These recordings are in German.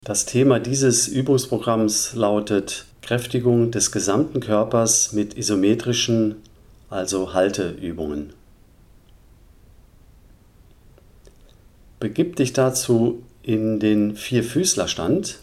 Das Thema dieses Übungsprogramms lautet Kräftigung des gesamten Körpers mit isometrischen, also Halteübungen. Begib dich dazu in den Vierfüßlerstand.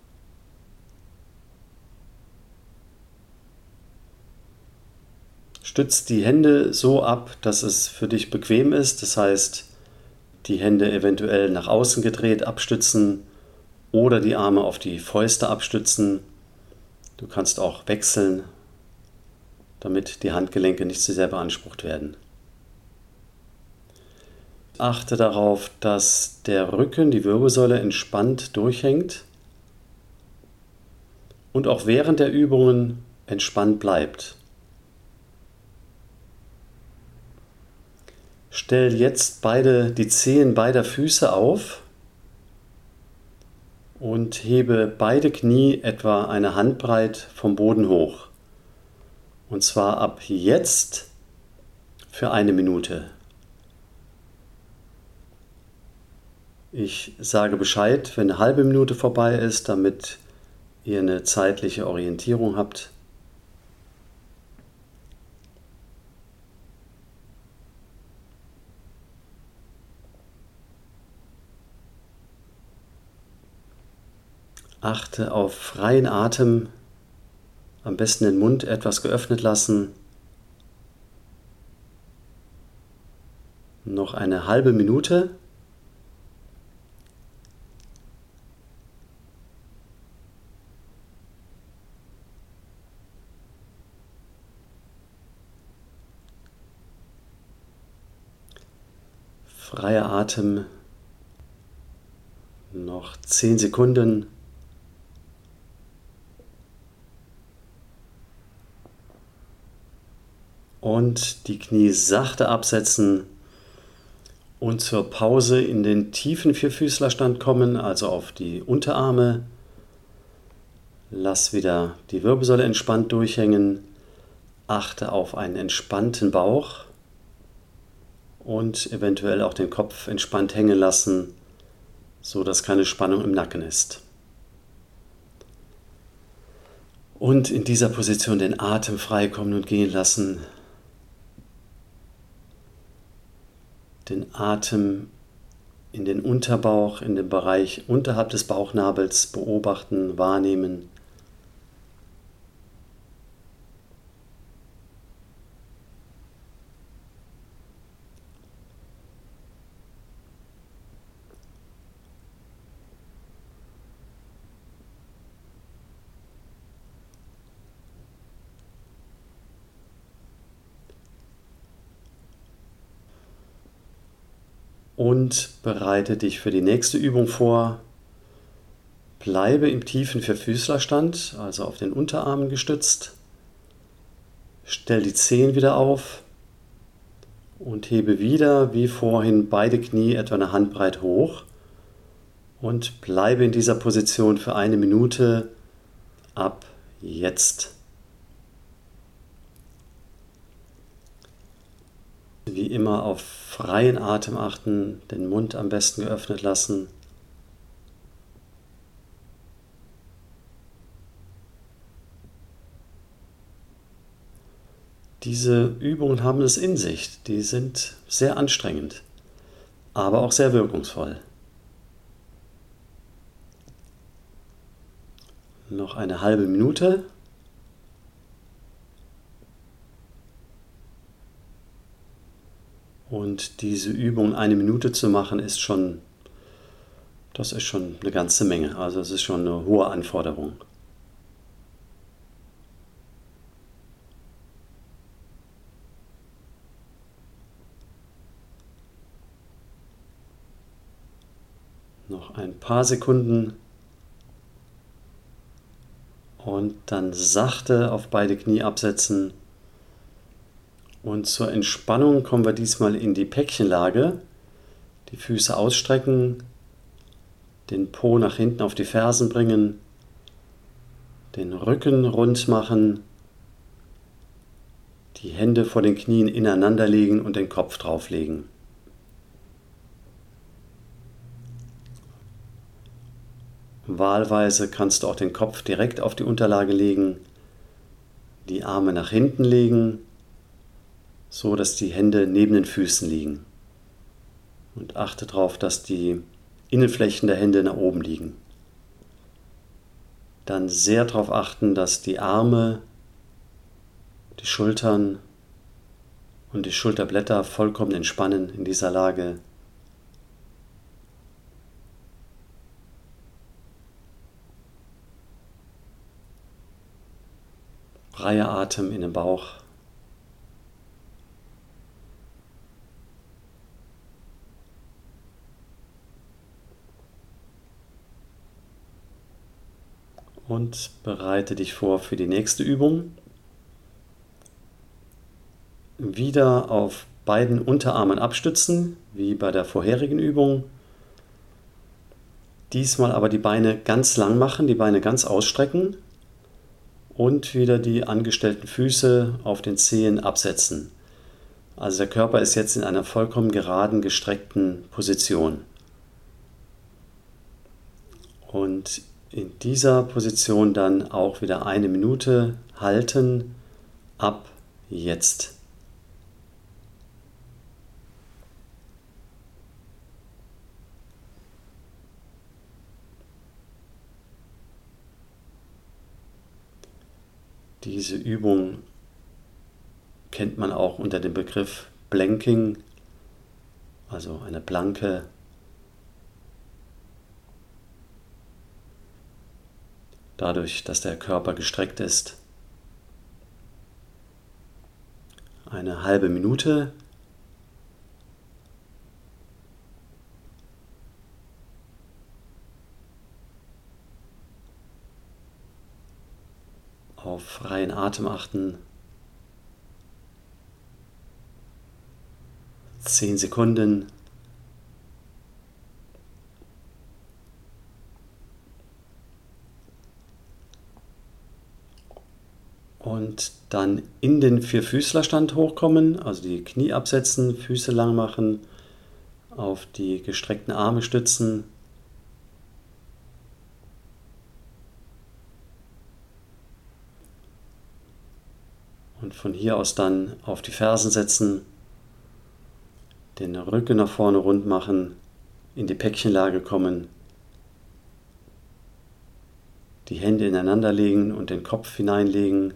Stütz die Hände so ab, dass es für dich bequem ist. Das heißt, die Hände eventuell nach außen gedreht abstützen oder die Arme auf die Fäuste abstützen. Du kannst auch wechseln, damit die Handgelenke nicht zu sehr beansprucht werden. Achte darauf, dass der Rücken, die Wirbelsäule entspannt durchhängt und auch während der Übungen entspannt bleibt. Stell jetzt die Zehen beider Füße auf und hebe beide Knie etwa eine Handbreit vom Boden hoch. Und zwar ab jetzt für 1 Minute. Ich sage Bescheid, wenn eine halbe Minute vorbei ist, damit ihr eine zeitliche Orientierung habt. Achte auf freien Atem, am besten den Mund etwas geöffnet lassen. Noch eine halbe Minute. Freier Atem. Noch 10 Sekunden. Und die Knie sachte absetzen und zur Pause in den tiefen Vierfüßlerstand kommen, also auf die Unterarme. Lass wieder die Wirbelsäule entspannt durchhängen. Achte auf einen entspannten Bauch und eventuell auch den Kopf entspannt hängen lassen, so dass keine Spannung im Nacken ist. Und in dieser Position den Atem frei kommen und gehen lassen. Den Atem in den Unterbauch, in den Bereich unterhalb des Bauchnabels beobachten, wahrnehmen. Und bereite dich für die nächste Übung vor. Bleibe im tiefen Vierfüßlerstand, also auf den Unterarmen gestützt. Stell die Zehen wieder auf und hebe wieder, wie vorhin, beide Knie etwa eine Handbreit hoch. Und bleibe in dieser Position für 1 Minute ab jetzt. Wie immer auf freien Atem achten, den Mund am besten geöffnet lassen. Diese Übungen haben es in sich, die sind sehr anstrengend, aber auch sehr wirkungsvoll. Noch eine halbe Minute. Und diese Übung 1 Minute zu machen, das ist schon eine ganze Menge. Also es ist schon eine hohe Anforderung. Noch ein paar Sekunden. Und dann sachte auf beide Knie absetzen. Und zur Entspannung kommen wir diesmal in die Päckchenlage. Die Füße ausstrecken, den Po nach hinten auf die Fersen bringen, den Rücken rund machen, die Hände vor den Knien ineinander legen und den Kopf drauflegen. Wahlweise kannst du auch den Kopf direkt auf die Unterlage legen, die Arme nach hinten legen, so dass die Hände neben den Füßen liegen. Und achte darauf, dass die Innenflächen der Hände nach oben liegen. Dann sehr darauf achten, dass die Arme, die Schultern und die Schulterblätter vollkommen entspannen in dieser Lage. Freier Atem in den Bauch. Und bereite dich vor für die nächste Übung. Wieder auf beiden Unterarmen abstützen, wie bei der vorherigen Übung. Diesmal aber die Beine ganz lang machen, die Beine ganz ausstrecken und wieder die angestellten Füße auf den Zehen absetzen. Also der Körper ist jetzt in einer vollkommen geraden, gestreckten Position. Und in dieser Position dann auch wieder 1 Minute halten, ab jetzt. Diese Übung kennt man auch unter dem Begriff Planking, also eine Planke. Dadurch, dass der Körper gestreckt ist. 1 halbe Minute. Auf freien Atem achten. 10 Sekunden. Und dann in den Vierfüßlerstand hochkommen, also die Knie absetzen, Füße lang machen, auf die gestreckten Arme stützen. Und von hier aus dann auf die Fersen setzen, den Rücken nach vorne rund machen, in die Päckchenlage kommen, die Hände ineinander legen und den Kopf hineinlegen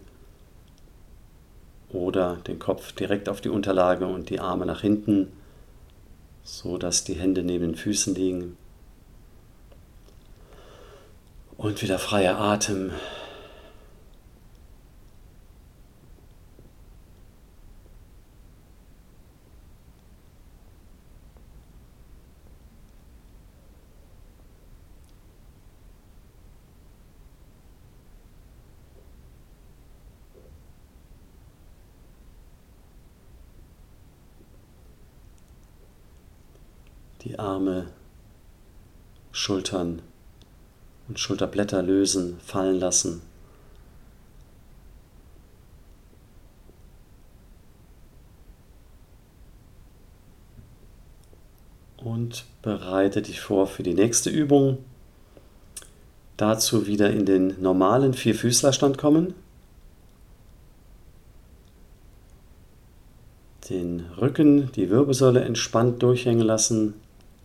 oder den Kopf direkt auf die Unterlage und die Arme nach hinten, so dass die Hände neben den Füßen liegen. Und wieder freier Atem. Die Arme, Schultern und Schulterblätter lösen, fallen lassen. Und bereite dich vor für die nächste Übung. Dazu wieder in den normalen Vierfüßlerstand kommen. Den Rücken, die Wirbelsäule entspannt durchhängen lassen.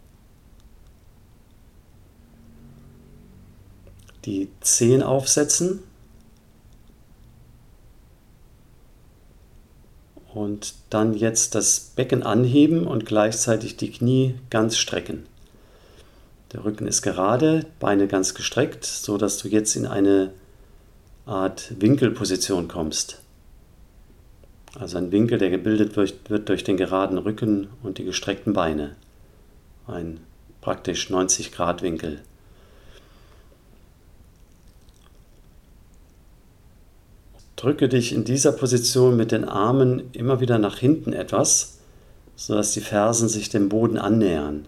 Die Zehen aufsetzen und dann jetzt das Becken anheben und gleichzeitig die Knie ganz strecken. Der Rücken ist gerade, Beine ganz gestreckt, so dass du jetzt in eine Art Winkelposition kommst. Also ein Winkel, der gebildet wird durch den geraden Rücken und die gestreckten Beine. Ein praktisch 90-Grad-Winkel. Drücke dich in dieser Position mit den Armen immer wieder nach hinten etwas, sodass die Fersen sich dem Boden annähern.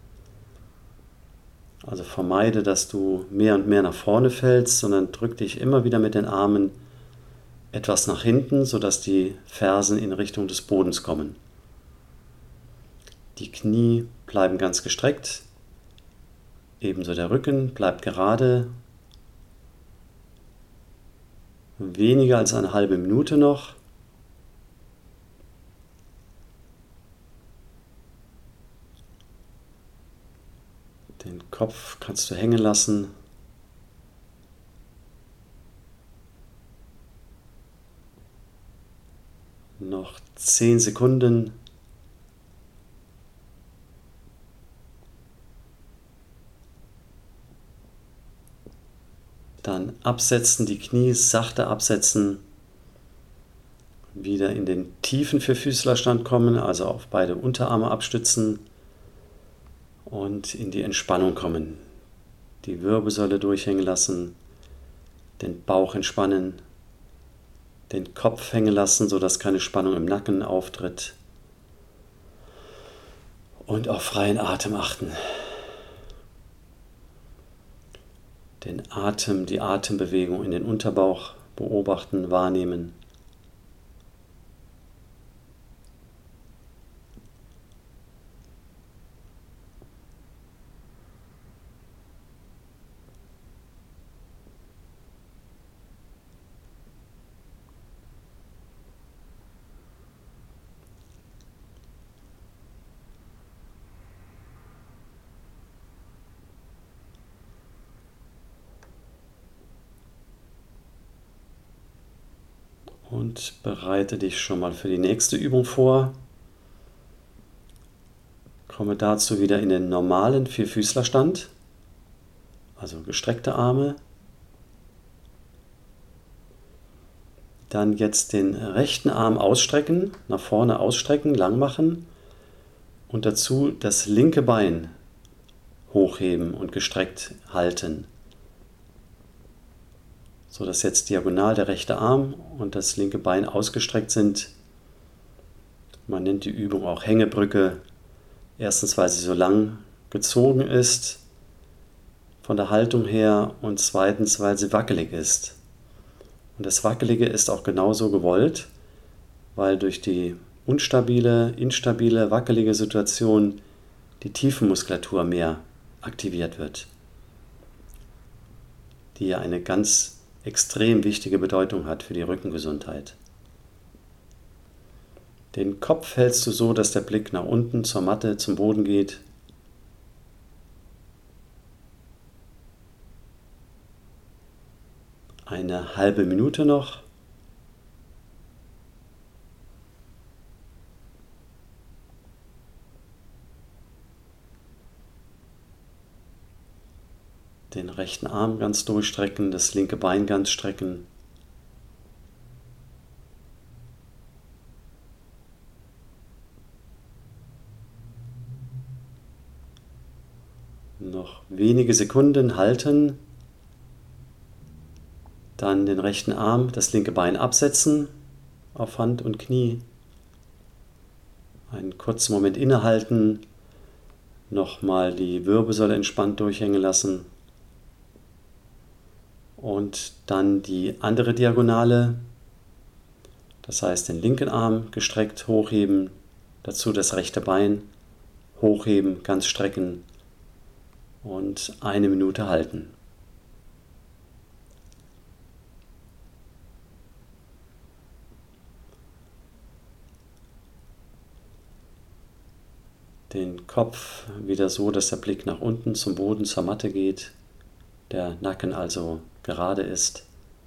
Also vermeide, dass du mehr und mehr nach vorne fällst, sondern drück dich immer wieder mit den Armen etwas nach hinten, sodass die Fersen in Richtung des Bodens kommen. Die Knie bleiben ganz gestreckt. Ebenso der Rücken bleibt gerade. Weniger als eine halbe Minute noch. Den Kopf kannst du hängen lassen. Noch 10 Sekunden. Dann absetzen, die Knie sachte absetzen. Wieder in den tiefen Vierfüßlerstand kommen, also auf beide Unterarme abstützen. Und in die Entspannung kommen. Die Wirbelsäule durchhängen lassen, den Bauch entspannen, den Kopf hängen lassen, sodass keine Spannung im Nacken auftritt. Und auf freien Atem achten. Den Atem, die Atembewegung in den Unterbauch beobachten, wahrnehmen. Und bereite dich schon mal für die nächste Übung vor. Komme dazu wieder in den normalen Vierfüßlerstand, also gestreckte Arme. Dann jetzt den rechten Arm ausstrecken, nach vorne ausstrecken, lang machen und dazu das linke Bein hochheben und gestreckt halten. So dass jetzt diagonal der rechte Arm und das linke Bein ausgestreckt sind. Man nennt die Übung auch Hängebrücke. Erstens, weil sie so lang gezogen ist von der Haltung her und zweitens, weil sie wackelig ist. Und das Wackelige ist auch genauso gewollt, weil durch die instabile, wackelige Situation die Tiefenmuskulatur mehr aktiviert wird, die ja eine ganz extrem wichtige Bedeutung hat für die Rückengesundheit. Den Kopf hältst du so, dass der Blick nach unten zur Matte, zum Boden geht. Eine halbe Minute noch. Den rechten Arm ganz durchstrecken, das linke Bein ganz strecken. Noch wenige Sekunden halten. Dann den rechten Arm, das linke Bein absetzen auf Hand und Knie. Einen kurzen Moment innehalten. Nochmal die Wirbelsäule entspannt durchhängen lassen. Und dann die andere Diagonale, das heißt den linken Arm gestreckt hochheben, dazu das rechte Bein hochheben, ganz strecken und 1 Minute halten. Den Kopf wieder so, dass der Blick nach unten zum Boden, zur Matte geht, der Nacken also gerade ist.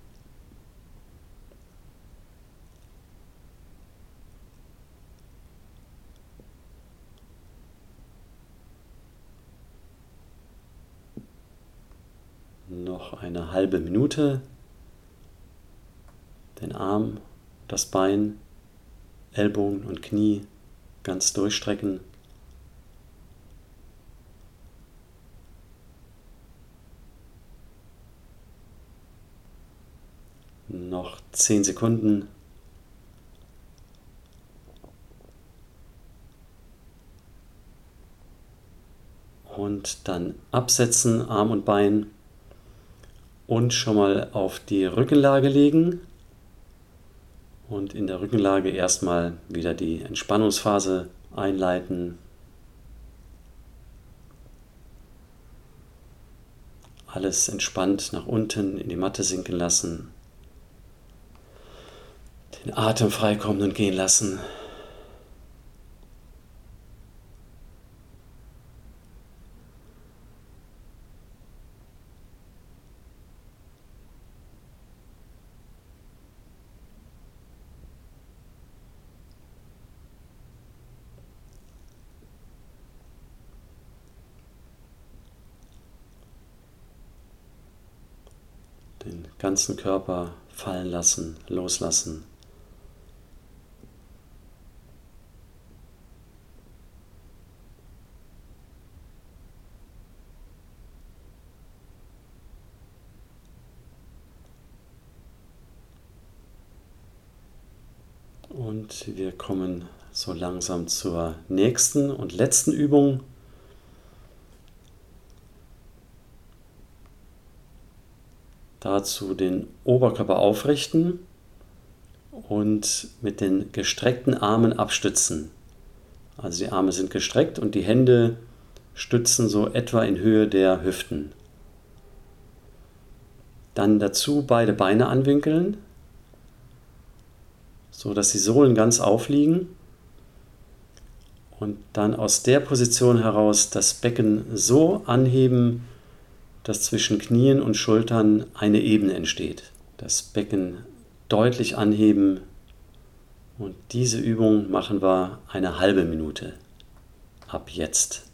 Noch eine halbe Minute. Den Arm, das Bein, Ellbogen und Knie ganz durchstrecken. Noch 10 Sekunden. Und dann absetzen, Arm und Bein. Und schon mal auf die Rückenlage legen. Und in der Rückenlage erstmal wieder die Entspannungsphase einleiten. alles entspannt nach unten in die Matte sinken lassen. Den Atem freikommen und gehen lassen. Den ganzen Körper fallen lassen, loslassen. Und wir kommen so langsam zur nächsten und letzten Übung. Dazu den Oberkörper aufrichten und mit den gestreckten Armen abstützen. Also die Arme sind gestreckt und die Hände stützen so etwa in Höhe der Hüften. Dann dazu beide Beine anwinkeln, so dass die Sohlen ganz aufliegen. Und dann aus der Position heraus das Becken so anheben, dass zwischen Knien und Schultern eine Ebene entsteht. Das Becken deutlich anheben und diese Übung machen wir eine halbe Minute ab jetzt.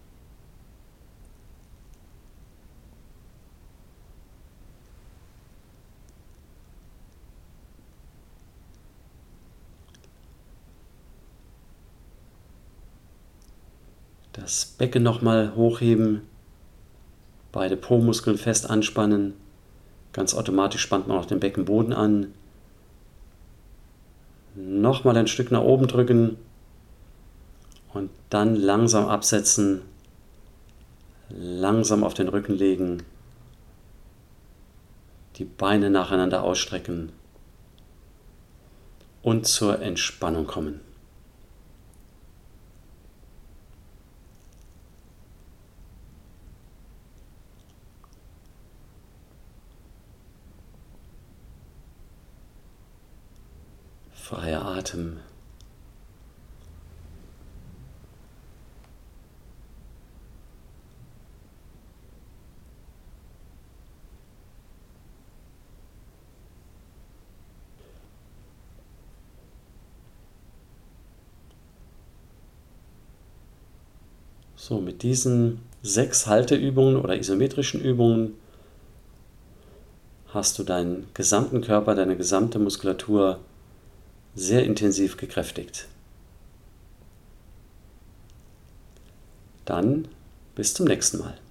Das Becken nochmal hochheben, beide Po-Muskeln fest anspannen. Ganz automatisch spannt man auch den Beckenboden an. Nochmal ein Stück nach oben drücken und dann langsam absetzen, langsam auf den Rücken legen, die Beine nacheinander ausstrecken und zur Entspannung kommen. Freier Atem. So, mit diesen 6 Halteübungen oder isometrischen Übungen hast du deinen gesamten Körper, deine gesamte Muskulatur sehr intensiv gekräftigt. Dann bis zum nächsten Mal.